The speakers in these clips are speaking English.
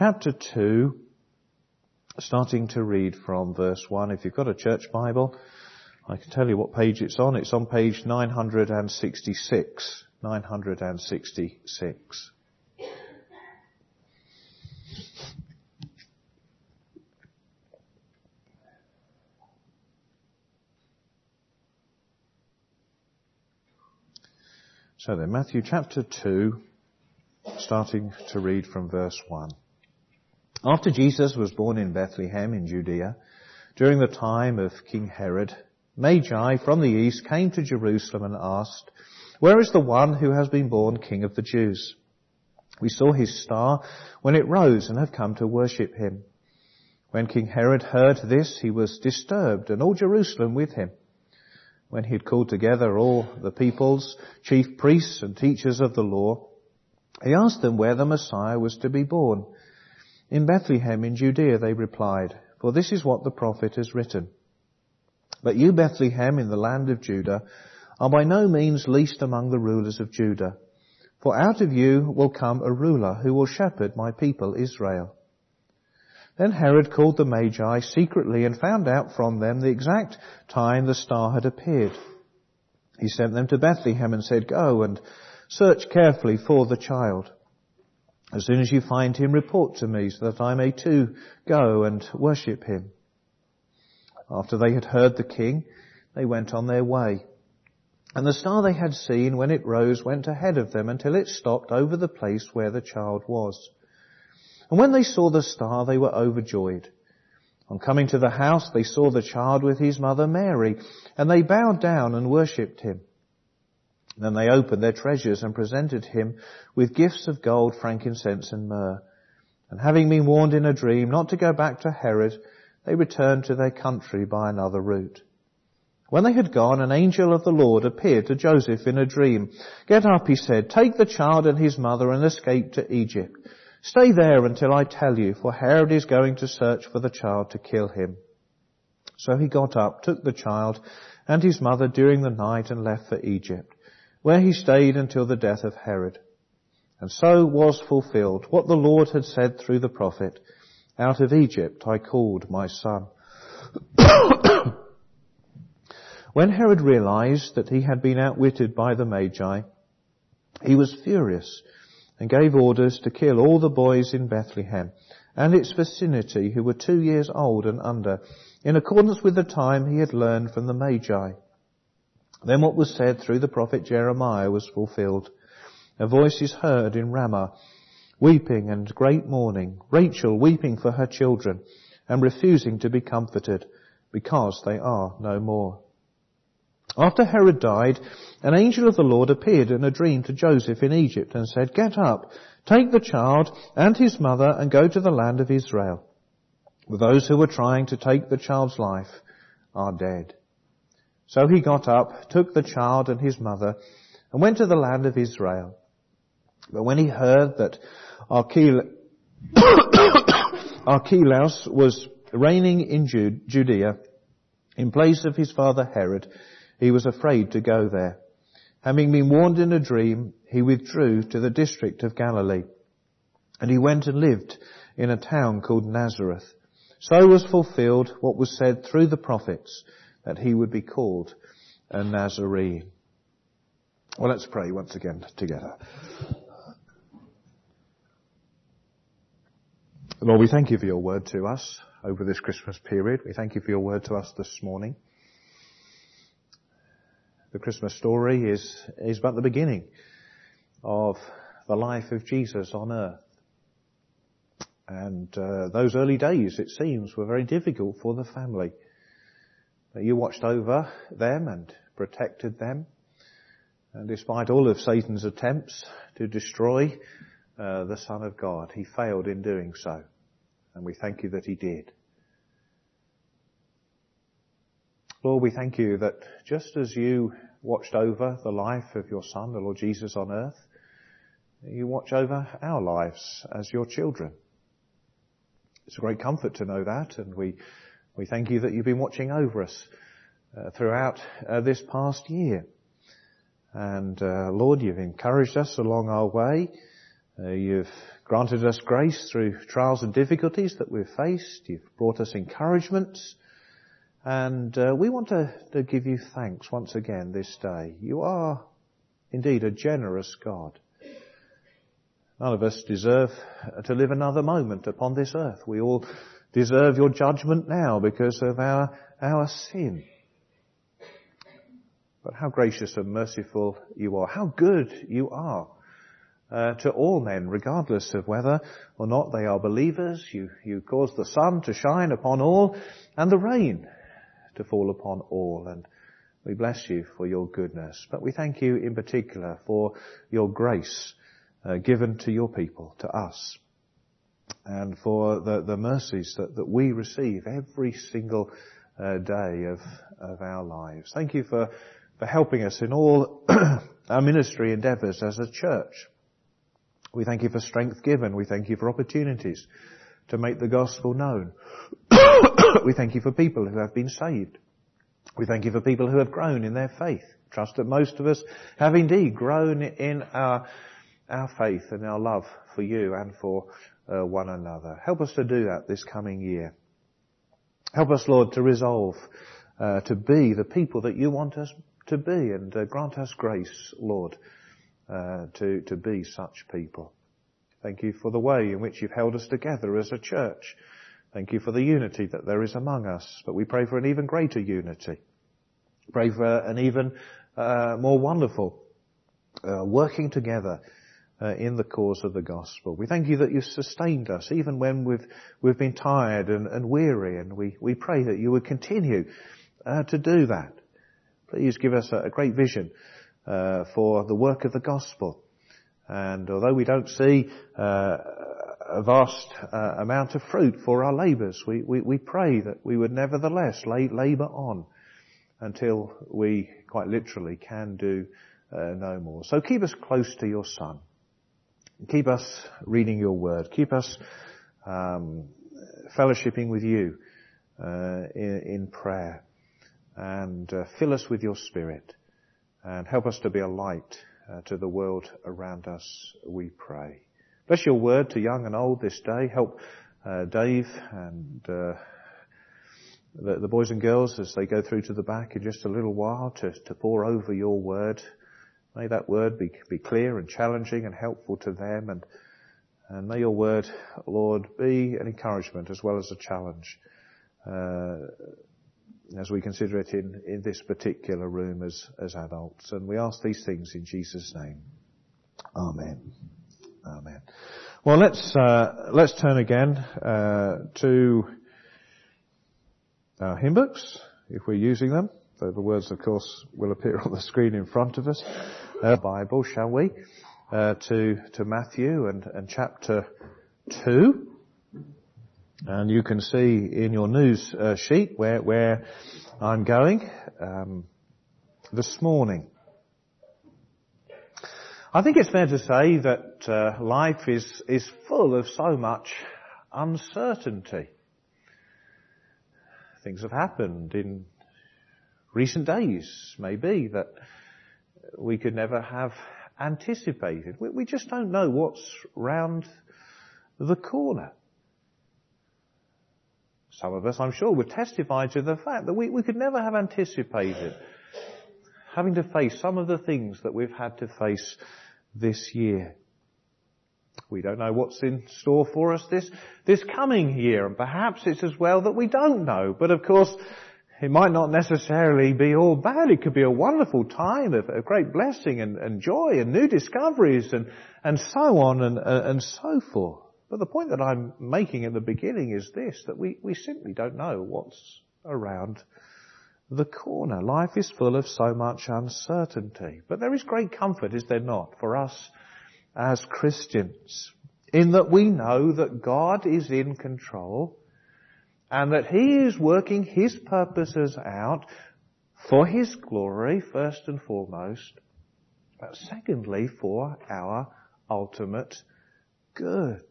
chapter 2, starting to read from verse 1. If you've got a church Bible, I can tell you what page it's on. It's on page 966. 966. So then, Matthew chapter 2, starting to read from verse 1. After Jesus was born in Bethlehem in Judea, during the time of King Herod, Magi from the east came to Jerusalem and asked, "Where is the one who has been born King of the Jews? We saw his star when it rose and have come to worship him." When King Herod heard this, he was disturbed, and all Jerusalem with him. When he had called together all the people's chief priests and teachers of the law, he asked them where the Messiah was to be born. "In Bethlehem in Judea," they replied, "for this is what the prophet has written. But you, Bethlehem, in the land of Judah, are by no means least among the rulers of Judah. For out of you will come a ruler who will shepherd my people Israel." Then Herod called the Magi secretly and found out from them the exact time the star had appeared. He sent them to Bethlehem and said, "Go and search carefully for the child. As soon as you find him, report to me so that I may too go and worship him." After they had heard the king, they went on their way. And the star they had seen when it rose went ahead of them until it stopped over the place where the child was. And when they saw the star, they were overjoyed. On coming to the house, they saw the child with his mother Mary, and they bowed down and worshipped him. Then they opened their treasures and presented him with gifts of gold, frankincense and myrrh. And having been warned in a dream not to go back to Herod, they returned to their country by another route. When they had gone, an angel of the Lord appeared to Joseph in a dream. "Get up," he said, "take the child and his mother and escape to Egypt. Stay there until I tell you, for Herod is going to search for the child to kill him." So he got up, took the child and his mother during the night and left for Egypt, where he stayed until the death of Herod. And so was fulfilled what the Lord had said through the prophet, "Out of Egypt I called my son." When Herod realized that he had been outwitted by the Magi, he was furious and gave orders to kill all the boys in Bethlehem and its vicinity who were 2 years old and under, in accordance with the time he had learned from the Magi. Then what was said through the prophet Jeremiah was fulfilled. "A voice is heard in Ramah, weeping and great mourning, Rachel weeping for her children and refusing to be comforted, because they are no more." After Herod died, an angel of the Lord appeared in a dream to Joseph in Egypt and said, "Get up, take the child and his mother and go to the land of Israel. For those who were trying to take the child's life are dead." So he got up, took the child and his mother and went to the land of Israel. But when he heard that Archelaus was reigning in Judea in place of his father Herod, he was afraid to go there. Having been warned in a dream, he withdrew to the district of Galilee. And he went and lived in a town called Nazareth. So was fulfilled what was said through the prophets, that he would be called a Nazarene. Well, let's pray once again together. Lord, we thank you for your word to us over this Christmas period. We thank you for your word to us this morning. The Christmas story is but the beginning of the life of Jesus on earth. And those early days, it seems, were very difficult for the family. But you watched over them and protected them. And despite all of Satan's attempts to destroy the Son of God, he failed in doing so. And we thank you that he did. Lord, we thank you that just as you watched over the life of your Son, the Lord Jesus, on earth, you watch over our lives as your children. It's a great comfort to know that, and we thank you that you've been watching over us throughout this past year. And Lord, you've encouraged us along our way You've granted us grace through trials and difficulties that we've faced. You've brought us encouragements. And we want to give you thanks once again this day. You are indeed a generous God. None of us deserve to live another moment upon this earth. We all deserve your judgment now because of our sin. But how gracious and merciful you are. How good you are to all men, regardless of whether or not they are believers. You cause the sun to shine upon all and the rain to fall upon all. And we bless you for your goodness. But we thank you in particular for your grace given to your people, to us, and for the mercies that we receive every single day of our lives. Thank you for helping us in all our ministry endeavours as a church. We thank you for strength given. We thank you for opportunities to make the gospel known. We thank you for people who have been saved. We thank you for people who have grown in their faith. Trust that most of us have indeed grown in our faith and our love for you and for one another. Help us to do that this coming year. Help us, Lord, to resolve to be the people that you want us to be, and grant us grace, Lord, to be such people. Thank you for the way in which you've held us together as a church. Thank you for the unity that there is among us, but we pray for an even greater unity. Pray for an even more wonderful working together in the cause of the gospel. We thank you that you've sustained us even when we've been tired and weary, and we pray that you would continue to do that. Please give us a great vision for the work of the gospel. And although we don't see a vast amount of fruit for our labours, we pray that we would nevertheless labour on until we quite literally can do no more. So keep us close to your Son. Keep us reading your word. Keep us fellowshipping with you in prayer. And fill us with your Spirit. And help us to be a light to the world around us, we pray. Bless your word to young and old this day. Help Dave and the boys and girls as they go through to the back in just a little while to pour over your word. May that word be clear and challenging and helpful to them. And may your word, Lord, be an encouragement as well as a challenge as we consider it in this particular room as adults. And we ask these things in Jesus' name. Amen. Amen. Well, let's turn again to our hymn books, if we're using them. Though the words, of course, will appear on the screen in front of us. Bible, shall we? To Matthew and chapter 2. And you can see in your news sheet where I'm going this morning. I think it's fair to say that life is full of so much uncertainty. Things have happened in recent days, maybe, that we could never have anticipated. We just don't know what's round the corner. Some of us, I'm sure, would testify to the fact that we could never have anticipated having to face some of the things that we've had to face this year. We don't know what's in store for us this coming year, and perhaps it's as well that we don't know. But of course, it might not necessarily be all bad. It could be a wonderful time of great blessing and joy and new discoveries and so on and so forth. But the point that I'm making in the beginning is this, that we simply don't know what's around the corner. Life is full of so much uncertainty. But there is great comfort, is there not, for us as Christians, in that we know that God is in control and that He is working His purposes out for His glory, first and foremost, but secondly, for our ultimate good.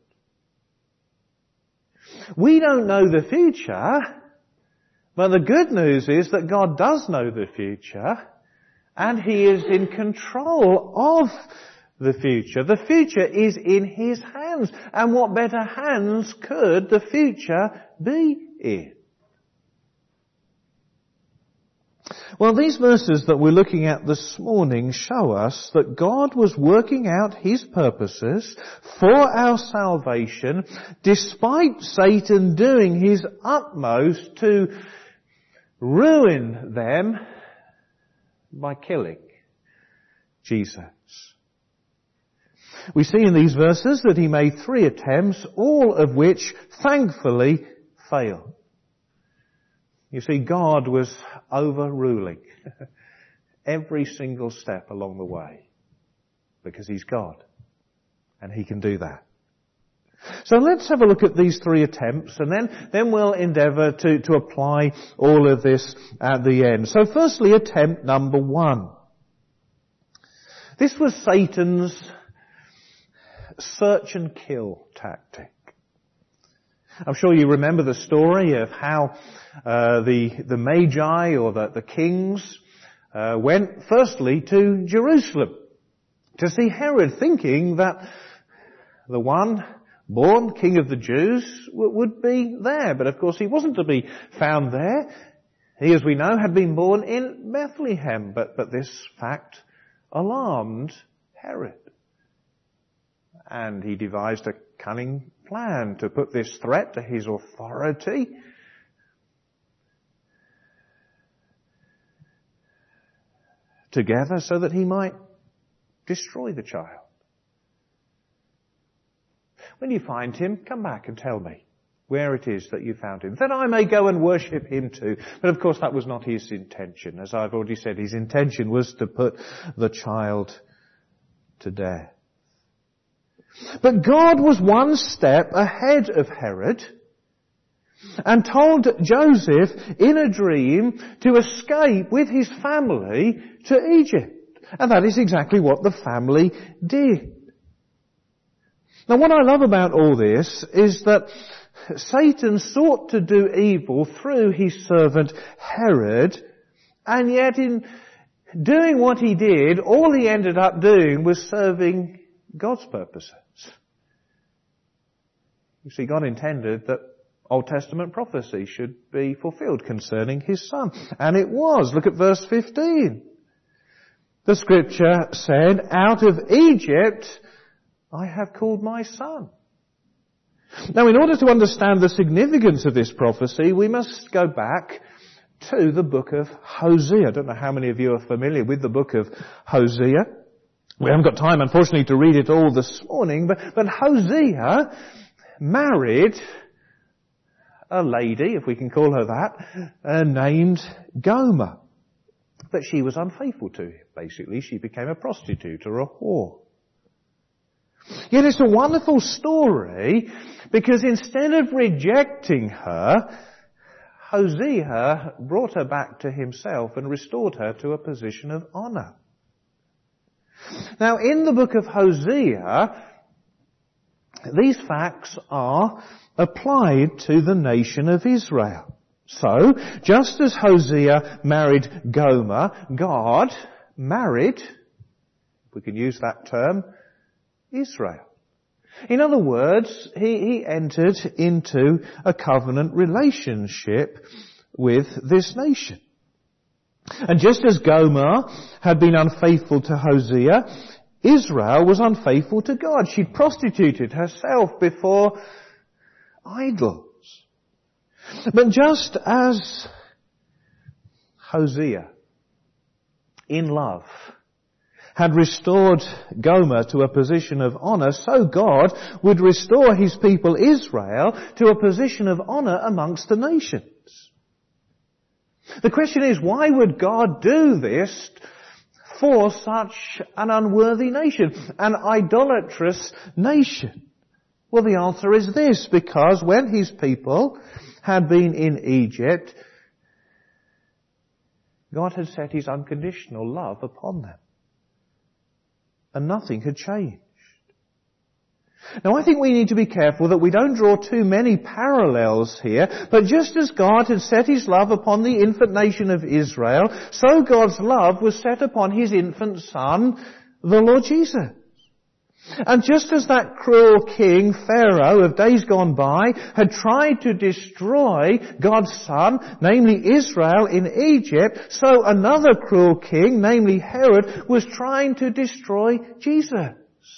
We don't know the future, but the good news is that God does know the future, and He is in control of the future. The future is in His hands. And what better hands could the future be in? Well, these verses that we're looking at this morning show us that God was working out His purposes for our salvation despite Satan doing his utmost to ruin them by killing Jesus. We see in these verses that He made 3 attempts, all of which thankfully failed. You see, God was overruling every single step along the way because He's God and He can do that. So let's have a look at these 3 attempts and then we'll endeavour to apply all of this at the end. So firstly, attempt number 1. This was Satan's search and kill tactic. I'm sure you remember the story of how the Magi or the kings went firstly to Jerusalem to see Herod, thinking that the one born King of the Jews would be there. But of course he wasn't to be found there. He, as we know, had been born in Bethlehem. But this fact alarmed Herod. And he devised a cunning plan to put this threat to his authority together so that he might destroy the child. When you find him, come back and tell me where it is that you found him, that I may go and worship him too. But of course that was not his intention. As I've already said, his intention was to put the child to death. But God was one step ahead of Herod and told Joseph in a dream to escape with his family to Egypt. And that is exactly what the family did. Now what I love about all this is that Satan sought to do evil through his servant Herod, and yet in doing what he did, all he ended up doing was serving God's purposes. You see, God intended that Old Testament prophecy should be fulfilled concerning His Son. And it was. Look at verse 15. The scripture said, "Out of Egypt I have called my son." Now, in order to understand the significance of this prophecy, we must go back to the book of Hosea. I don't know how many of you are familiar with the book of Hosea. We haven't got time, unfortunately, to read it all this morning, but Hosea married a lady, if we can call her that, named Gomer. But she was unfaithful to him, basically. She became a prostitute or a whore. Yet it's a wonderful story because instead of rejecting her, Hosea brought her back to himself and restored her to a position of honour. Now, in the book of Hosea, these facts are applied to the nation of Israel. So, just as Hosea married Gomer, God married, if we can use that term, Israel. In other words, he entered into a covenant relationship with this nation. And just as Gomer had been unfaithful to Hosea, Israel was unfaithful to God. She prostituted herself before idols. But just as Hosea, in love, had restored Gomer to a position of honour, so God would restore His people Israel to a position of honour amongst the nations. The question is, why would God do this for such an unworthy nation, an idolatrous nation? Well, the answer is this: because when His people had been in Egypt, God had set His unconditional love upon them. And nothing had changed. Now, I think we need to be careful that we don't draw too many parallels here, but just as God had set His love upon the infant nation of Israel, so God's love was set upon His infant Son, the Lord Jesus. And just as that cruel king, Pharaoh, of days gone by, had tried to destroy God's son, namely Israel, in Egypt, so another cruel king, namely Herod, was trying to destroy Jesus,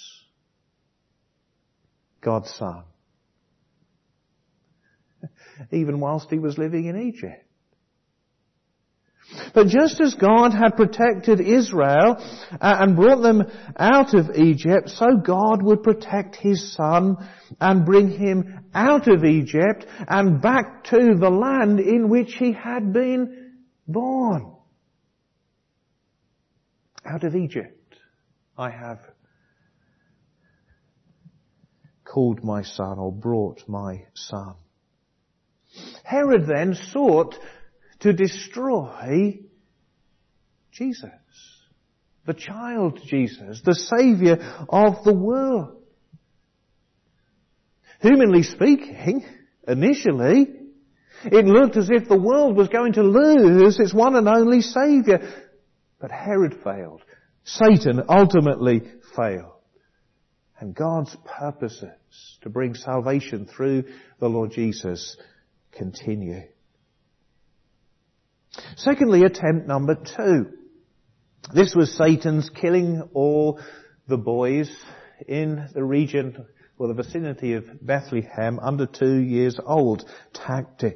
God's son, even whilst he was living in Egypt. But just as God had protected Israel and brought them out of Egypt, so God would protect His Son and bring him out of Egypt and back to the land in which he had been born. Out of Egypt I have called my son, or brought my son. Herod then sought to destroy Jesus, the child Jesus, the Saviour of the world. Humanly speaking, initially, it looked as if the world was going to lose its one and only Saviour. But Herod failed. Satan ultimately failed. And God's purposes to bring salvation through the Lord Jesus continue. Secondly, attempt number 2. This was Satan's killing all the boys in the region or the vicinity of Bethlehem under 2 years old tactic.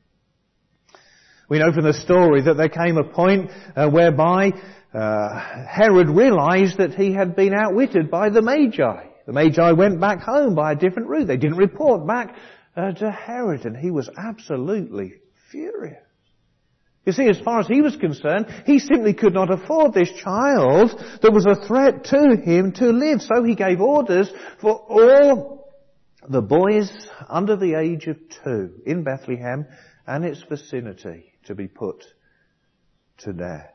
We know from the story that there came a point whereby Herod realized that he had been outwitted by the Magi. The Magi went back home by a different route. They didn't report back to Herod, and he was absolutely furious. You see, as far as he was concerned, he simply could not afford this child that was a threat to him to live. So he gave orders for all the boys under the age of 2 in Bethlehem and its vicinity to be put to death.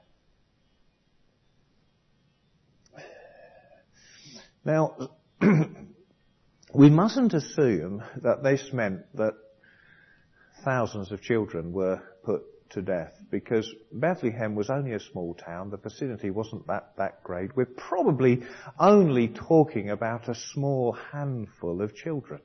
Now, we mustn't assume that this meant that thousands of children were put to death, because Bethlehem was only a small town. The vicinity wasn't that great. We're probably only talking about a small handful of children.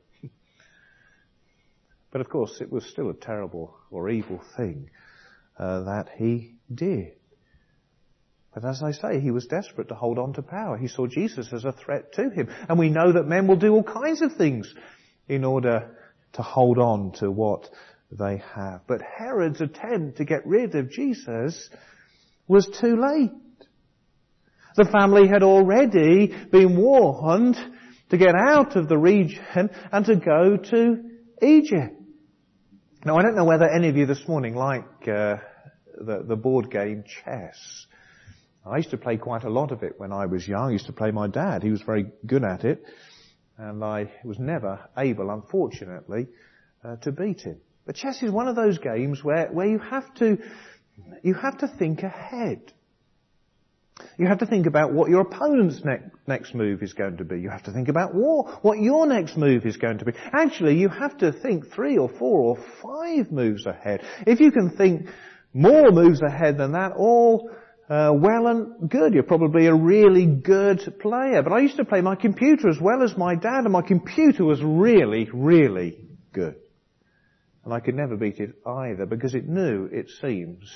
But of course, it was still a terrible or evil thing that he did. But as I say, he was desperate to hold on to power. He saw Jesus as a threat to him. And we know that men will do all kinds of things in order to hold on to what they have. But Herod's attempt to get rid of Jesus was too late. The family had already been warned to get out of the region and to go to Egypt. Now, I don't know whether any of you this morning like the board game chess. I used to play quite a lot of it when I was young. I used to play my dad. He was very good at it. And I was never able, unfortunately, to beat him. But chess is one of those games where you have to think ahead. You have to think about what your opponent's next move is going to be. You have to think about what your next move is going to be. Actually, you have to think 3 or 4 or 5 moves ahead. If you can think more moves ahead than that, all well and good. You're probably a really good player. But I used to play my computer as well as my dad, and my computer was really, really good. And I could never beat it either, because it knew, it seems,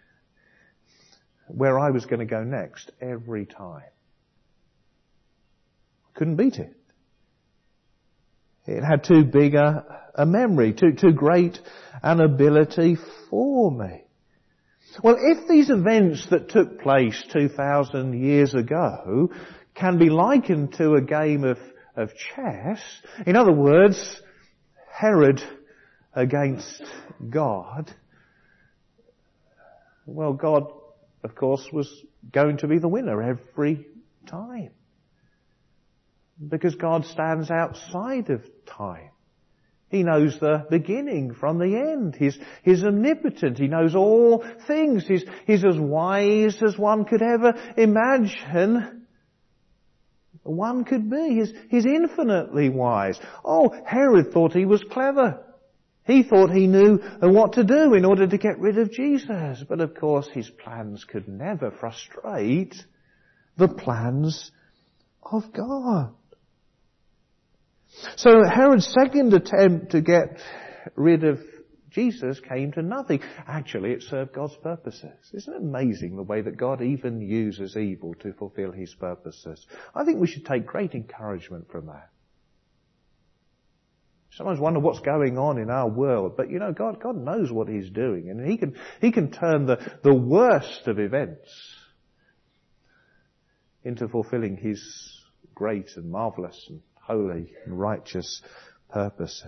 where I was going to go next every time. Couldn't beat it. It had too big a memory, too great an ability for me. Well, if these events that took place 2,000 years ago can be likened to a game of chess, in other words, Herod against God, well, God, of course, was going to be the winner every time. Because God stands outside of time. He knows the beginning from the end. He's omnipotent. He knows all things. He's as wise as one could ever imagine one could be. He's infinitely wise. Oh, Herod thought he was clever. He thought he knew what to do in order to get rid of Jesus. But of course his plans could never frustrate the plans of God. So Herod's second attempt to get rid of Jesus came to nothing. Actually, it served God's purposes. Isn't it amazing the way that God even uses evil to fulfill His purposes? I think we should take great encouragement from that. Sometimes wonder what's going on in our world, but God knows what He's doing, and He can turn the worst of events into fulfilling His great and marvellous and holy and righteous purpose.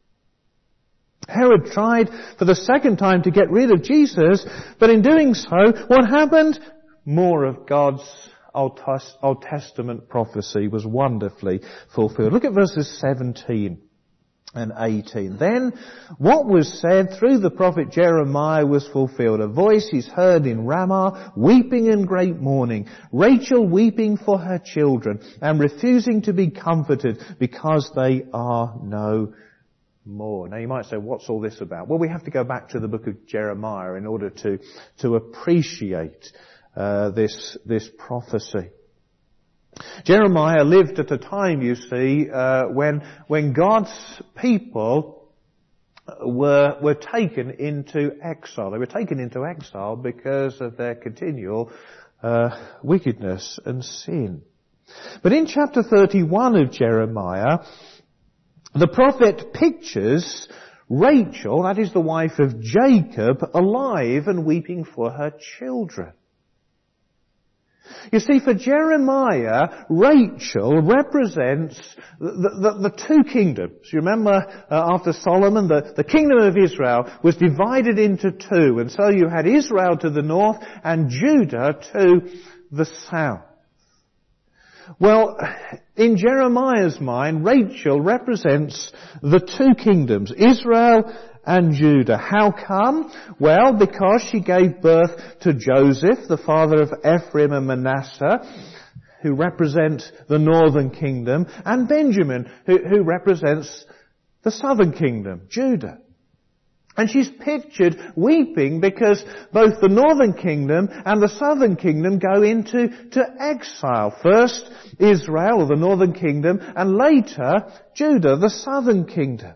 Herod tried for the second time to get rid of Jesus, but in doing so, what happened? More of God's Old Testament prophecy was wonderfully fulfilled. Look at verses 17 and 18. Then what was said through the prophet Jeremiah was fulfilled. A voice is heard in Ramah, weeping in great mourning, Rachel weeping for her children and refusing to be comforted because they are no more. Now you might say, what's all this about? Well, we have to go back to the book of Jeremiah in order to appreciate this prophecy. Jeremiah lived at a time, you see, when God's people were taken into exile. They were taken into exile because of their continual wickedness and sin. But in chapter 31 of Jeremiah, the prophet pictures Rachel, that is the wife of Jacob, alive and weeping for her children. You see, for Jeremiah, Rachel represents the two kingdoms. You remember after Solomon, the kingdom of Israel was divided into two. And so you had Israel to the north and Judah to the south. Well, in Jeremiah's mind, Rachel represents the two kingdoms, Israel and Judah. How come? Well, because she gave birth to Joseph, the father of Ephraim and Manasseh, who represent the northern kingdom, and Benjamin, who represents the southern kingdom, Judah. And she's pictured weeping because both the northern kingdom and the southern kingdom go into exile. First Israel, or the northern kingdom, and later Judah, the southern kingdom.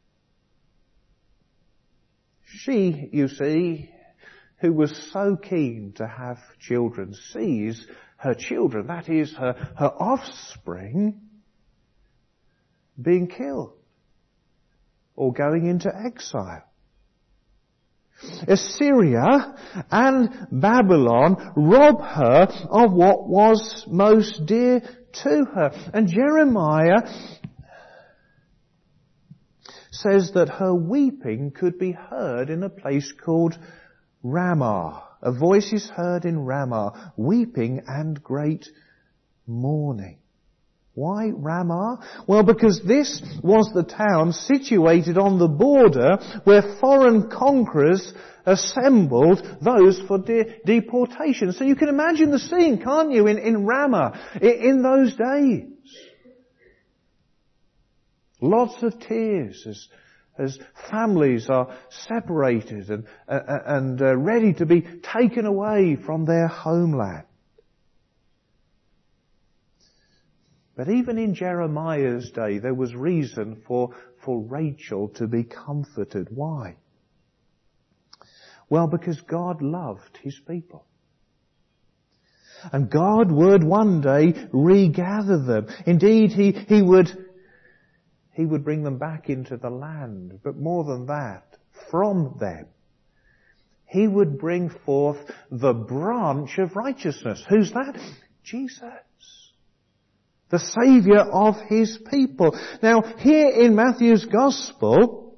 She, you see, who was so keen to have children, sees her children, that is her offspring, being killed or going into exile. Assyria and Babylon rob her of what was most dear to her. And Jeremiah says that her weeping could be heard in a place called Ramah. A voice is heard in Ramah, weeping and great mourning. Why Ramah? Well, because this was the town situated on the border where foreign conquerors assembled those for deportation. So you can imagine the scene, can't you, in Ramah in those days. Lots of tears as families are separated and ready to be taken away from their homeland. But even in Jeremiah's day, there was reason for Rachel to be comforted. Why? Well, because God loved His people. And God would one day regather them. Indeed, He would bring them back into the land. But more than that, from them, He would bring forth the branch of righteousness. Who's that? Jesus. The Saviour of His people. Now, here in Matthew's Gospel,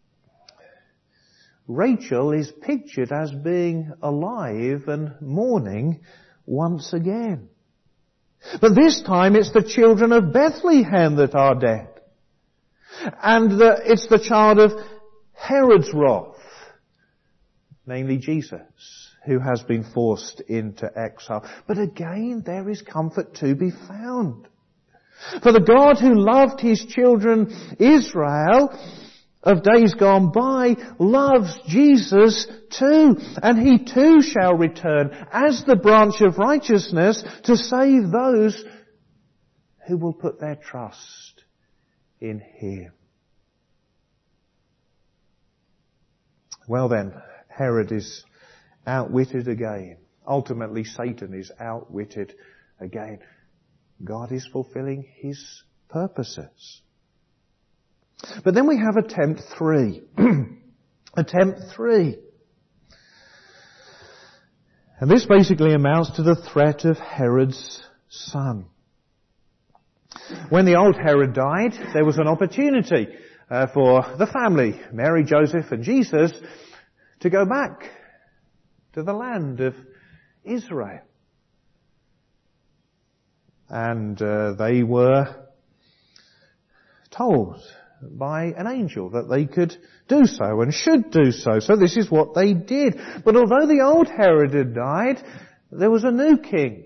Rachel is pictured as being alive and mourning once again. But this time it's the children of Bethlehem that are dead. And it's the child of Herod's wrath, namely Jesus, who has been forced into exile. But again, there is comfort to be found. For the God who loved His children Israel of days gone by loves Jesus too. And He too shall return as the branch of righteousness to save those who will put their trust in him. Well then, Herod is outwitted again. Ultimately, Satan is outwitted again. God is fulfilling his purposes. But then we have attempt 3. Attempt 3. And this basically amounts to the threat of Herod's son. When the old Herod died, there was an opportunity for the family, Mary, Joseph and Jesus, to go back to the land of Israel. And they were told by an angel that they could do so and should do so. So this is what they did. But although the old Herod had died, there was a new king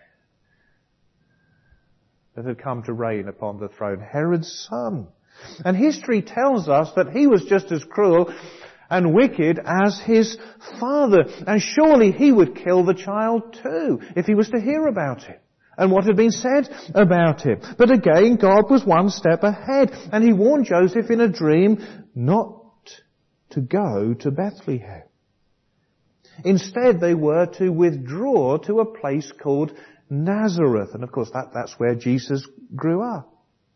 that had come to reign upon the throne, Herod's son. And history tells us that he was just as cruel and wicked as his father. And surely he would kill the child too, if he was to hear about it and what had been said about him. But again, God was one step ahead, and he warned Joseph in a dream not to go to Bethlehem. Instead, they were to withdraw to a place called Nazareth. And of course, that's where Jesus grew up.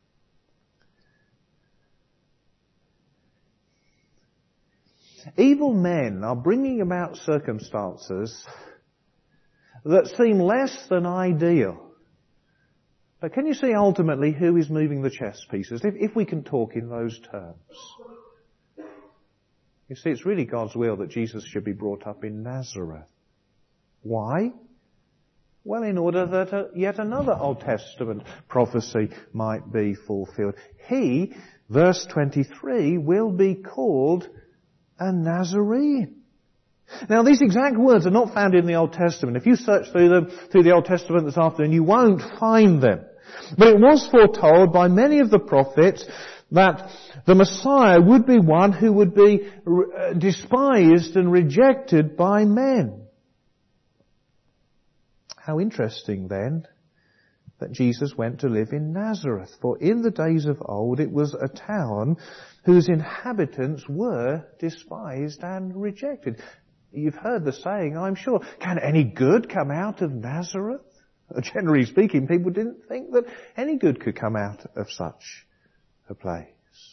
Evil men are bringing about circumstances that seem less than ideal. But can you see ultimately who is moving the chess pieces, if we can talk in those terms? You see, it's really God's will that Jesus should be brought up in Nazareth. Why? Well, in order that yet another Old Testament prophecy might be fulfilled. He, verse 23, will be called a Nazarene. Now, these exact words are not found in the Old Testament. If you search through the Old Testament this afternoon, you won't find them. But it was foretold by many of the prophets that the Messiah would be one who would be despised and rejected by men. How interesting then that Jesus went to live in Nazareth. For in the days of old it was a town whose inhabitants were despised and rejected. You've heard the saying, I'm sure, can any good come out of Nazareth? Generally speaking, people didn't think that any good could come out of such a place.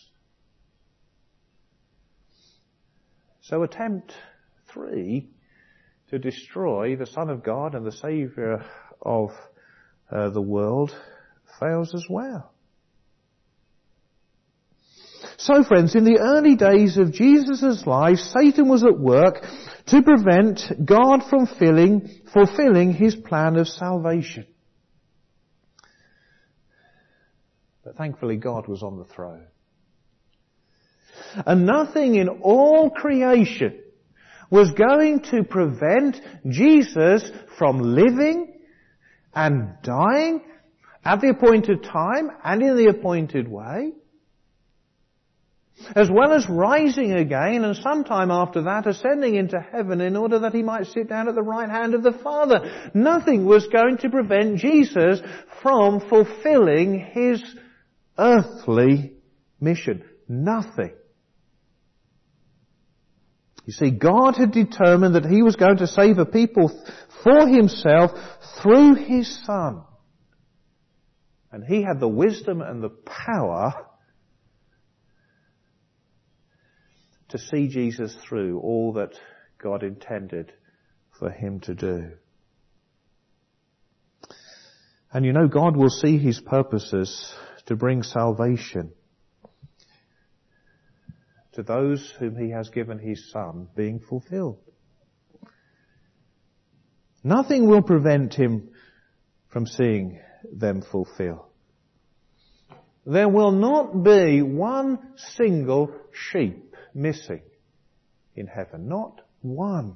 So attempt 3 to destroy the Son of God and the Saviour of the world fails as well. So friends, in the early days of Jesus' life, Satan was at work to prevent God from fulfilling his plan of salvation. But thankfully God was on the throne. And nothing in all creation was going to prevent Jesus from living and dying at the appointed time and in the appointed way, as well as rising again and sometime after that ascending into heaven in order that he might sit down at the right hand of the Father. Nothing was going to prevent Jesus from fulfilling his earthly mission. Nothing. You see, God had determined that he was going to save a people for himself through his Son. And he had the wisdom and the power to see Jesus through all that God intended for him to do. And you know, God will see his purposes to bring salvation to those whom he has given his Son being fulfilled. Nothing will prevent him from seeing them fulfilled. There will not be one single sheep missing in heaven. Not one.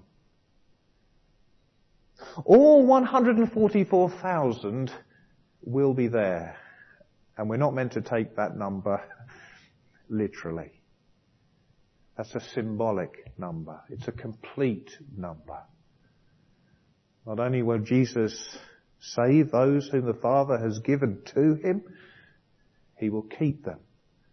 All 144,000 will be there. And we're not meant to take that number literally. That's a symbolic number. It's a complete number. Not only will Jesus save those whom the Father has given to him, he will keep them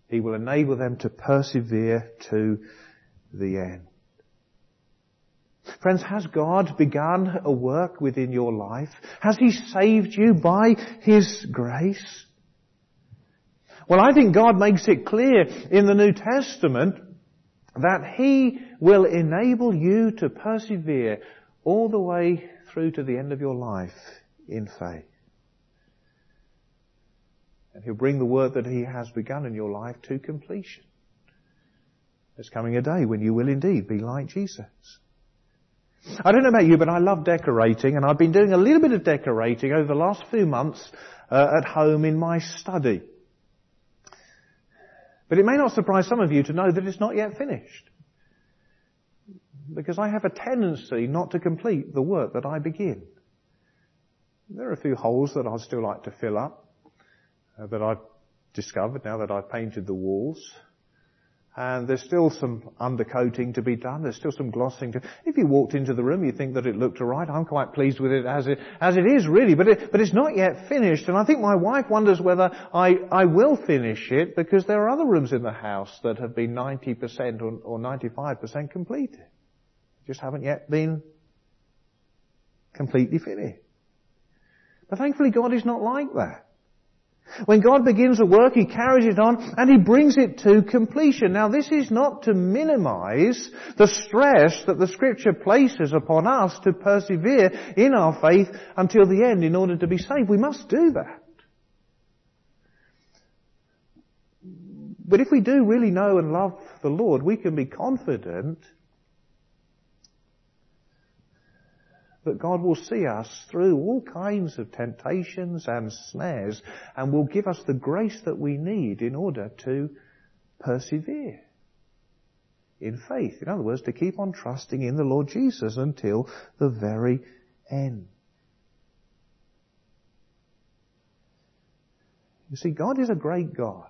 He will enable them to persevere to the end. Friends, has God begun a work within your life? Has He saved you by His grace? Well, I think God makes it clear in the New Testament that He will enable you to persevere all the way through to the end of your life in faith. And He'll bring the work that He has begun in your life to completion. There's coming a day when you will indeed be like Jesus. I don't know about you, but I love decorating, and I've been doing a little bit of decorating over the last few months at home in my study. But it may not surprise some of you to know that it's not yet finished. Because I have a tendency not to complete the work that I begin. There are a few holes that I'd still like to fill up, that I've discovered now that I've painted the walls. And there's still some undercoating to be done. There's still some glossing to... If you walked into the room, you'd think that it looked all right. I'm quite pleased with it as it is, really. But it's not yet finished. And I think my wife wonders whether I will finish it, because there are other rooms in the house that have been 90% or 95% completed. Just haven't yet been completely finished. But thankfully, God is not like that. When God begins a work, He carries it on and He brings it to completion. Now, this is not to minimize the stress that the Scripture places upon us to persevere in our faith until the end in order to be saved. We must do that. But if we do really know and love the Lord, we can be confident that God will see us through all kinds of temptations and snares and will give us the grace that we need in order to persevere in faith. In other words, to keep on trusting in the Lord Jesus until the very end. You see, God is a great God.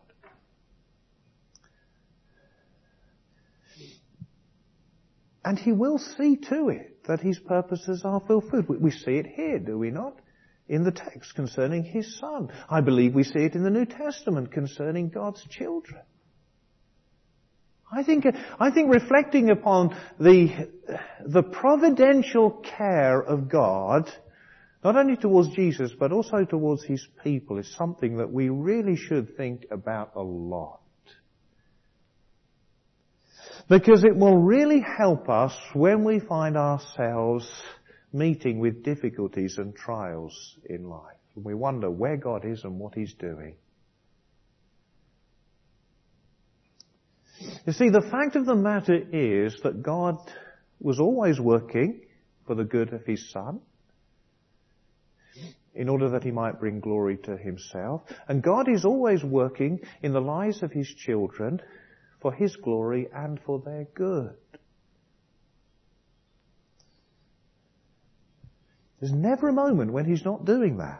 And He will see to it that His purposes are fulfilled. We see it here, do we not? In the text concerning His Son. I believe we see it in the New Testament concerning God's children. I think reflecting upon the providential care of God, not only towards Jesus, but also towards His people, is something that we really should think about a lot. Because it will really help us when we find ourselves meeting with difficulties and trials in life. And we wonder where God is and what He's doing. You see, the fact of the matter is that God was always working for the good of His Son, in order that He might bring glory to Himself. And God is always working in the lives of His children for His glory and for their good. There's never a moment when He's not doing that.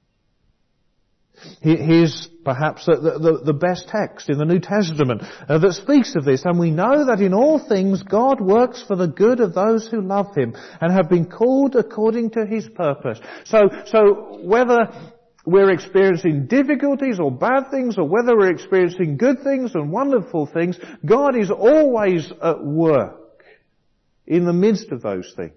Here's perhaps the best text in the New Testament that speaks of this. And we know that in all things God works for the good of those who love Him and have been called according to His purpose. So whether we're experiencing difficulties or bad things, or whether we're experiencing good things and wonderful things, God is always at work in the midst of those things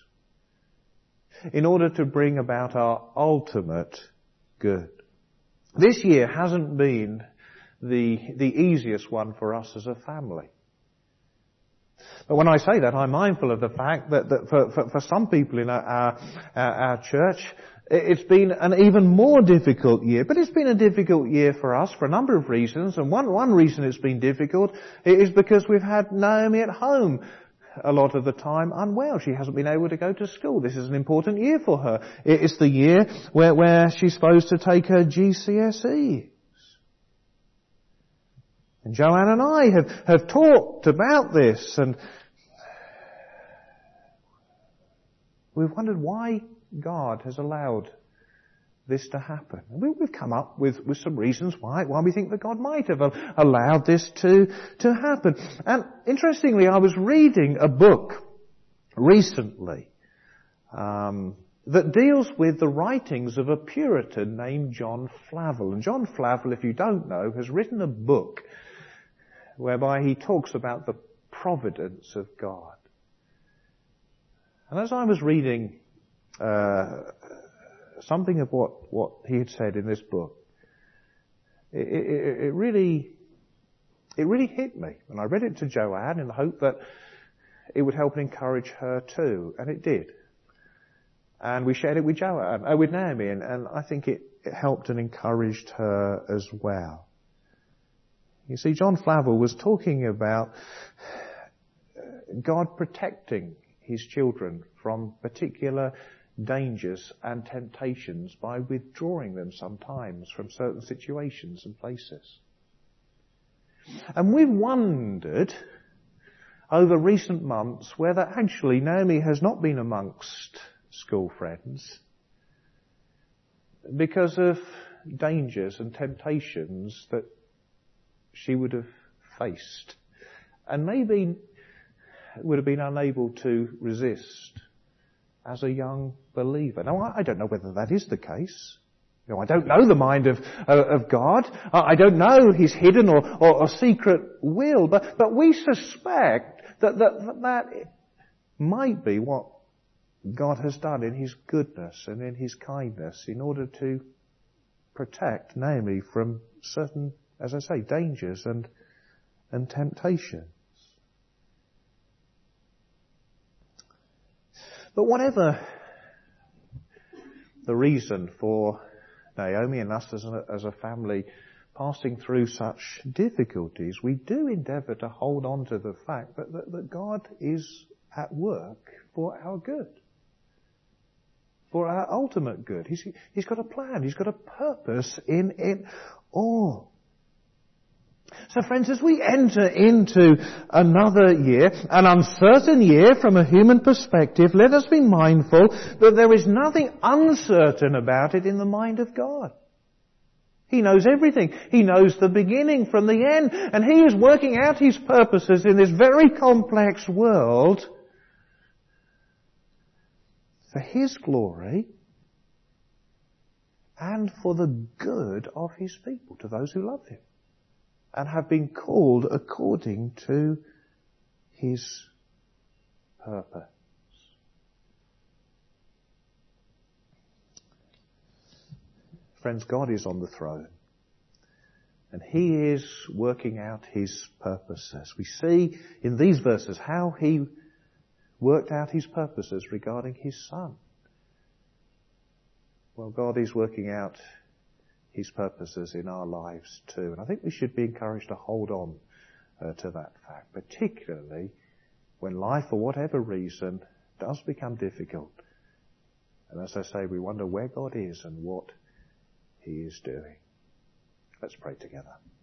in order to bring about our ultimate good. This year hasn't been the easiest one for us as a family. But when I say that, I'm mindful of the fact that for some people in our church, it's been an even more difficult year. But it's been a difficult year for us for a number of reasons. And one reason it's been difficult is because we've had Naomi at home a lot of the time unwell. She hasn't been able to go to school. This is an important year for her. It's the year where she's supposed to take her GCSEs. And Joanne and I have talked about this, and we've wondered why God has allowed this to happen. And we've come up with some reasons why we think that God might have allowed this to happen. And interestingly, I was reading a book recently. that deals with the writings of a Puritan named John Flavel. And John Flavel, if you don't know, has written a book whereby he talks about the providence of God. And as I was reading something of what he had said in this book, it really hit me. And I read it to Joanne in the hope that it would help and encourage her too, and it did. And we shared it with with Naomi, and I think it helped and encouraged her as well. You see, John Flavel was talking about God protecting his children from particular dangers and temptations by withdrawing them sometimes from certain situations and places. And we've wondered over recent months whether actually Naomi has not been amongst school friends because of dangers and temptations that she would have faced and maybe would have been unable to resist as a young believer. Now, I don't know whether that is the case. You know, I don't know the mind of God. I don't know his hidden or secret will, but we suspect that might be what God has done in his goodness and in his kindness in order to protect Naomi from certain, as I say, dangers and temptations. But whatever the reason for Naomi and us as a family passing through such difficulties, we do endeavour to hold on to the fact that God is at work for our good, for our ultimate good. He's got a plan. He's got a purpose in it all. So friends, as we enter into another year, an uncertain year from a human perspective, let us be mindful that there is nothing uncertain about it in the mind of God. He knows everything. He knows the beginning from the end, and he is working out his purposes in this very complex world for his glory and for the good of his people, to those who love him and have been called according to his purpose. Friends, God is on the throne, and he is working out his purposes. We see in these verses how he worked out his purposes regarding his Son. Well, God is working out his purposes in our lives too. And I think we should be encouraged to hold on to that fact, particularly when life, for whatever reason, does become difficult. And as I say, we wonder where God is and what he is doing. Let's pray together.